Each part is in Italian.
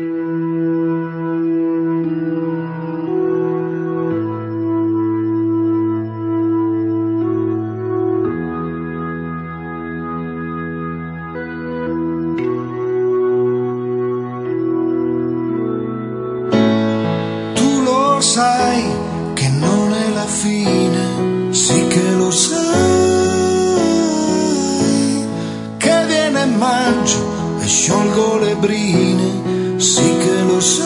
Sai che non è la fine, sì che lo sai, che viene maggio e sciolgo le brine, sì che lo sai,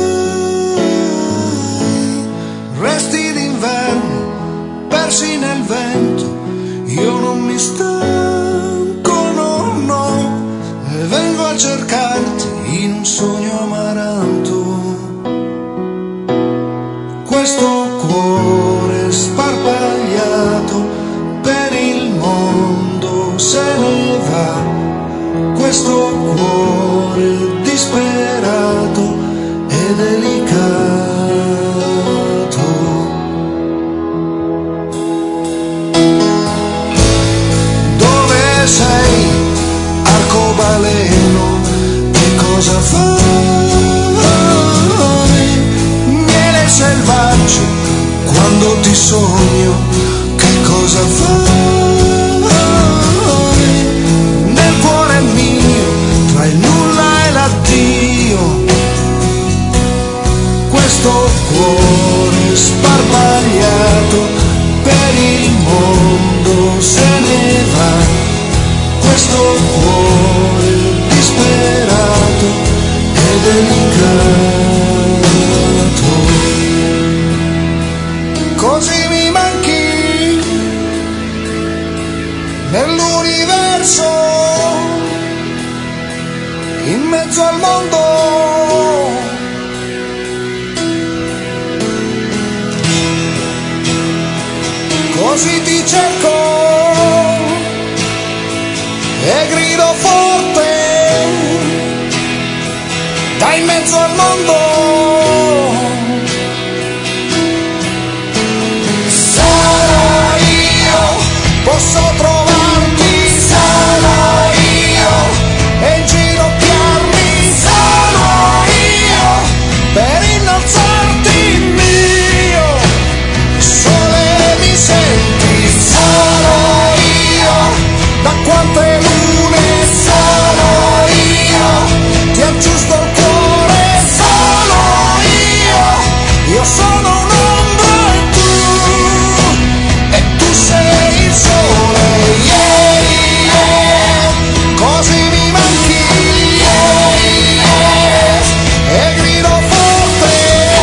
resti d'inverno persi nel vento, io non mi stanco, no, no, e vengo a cercarti in un sogno amaranto. Questo cuore sparpagliato per il mondo se ne va, questo cuore disperato e delicato. Dove sei, arcobaleno, che cosa fai? Selvaggio, quando ti sogno, che cosa fai? Nel cuore mio, tra il nulla e l'addio, questo cuore sparpagliato per il mondo se ne va, questo cuore disperato e delicato. Così mi manchi nell'universo, in mezzo al mondo, così ti cerco e grido forte da in mezzo al mondo. Posso trovarti, sarò io, e inginocchiarmi, sarò io, per innalzarti il mio sole, mi senti, sarò io, da quante lune sarò io, ti aggiusto il cuore, sarò io sono un'ombra e tu sei il sole. Così mi manchi, e grido forte,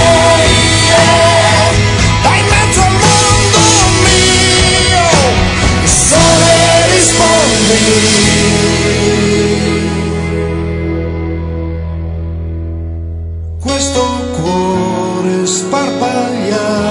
da in mezzo al mondo mio, sole rispondi. Questo cuore sparpagliato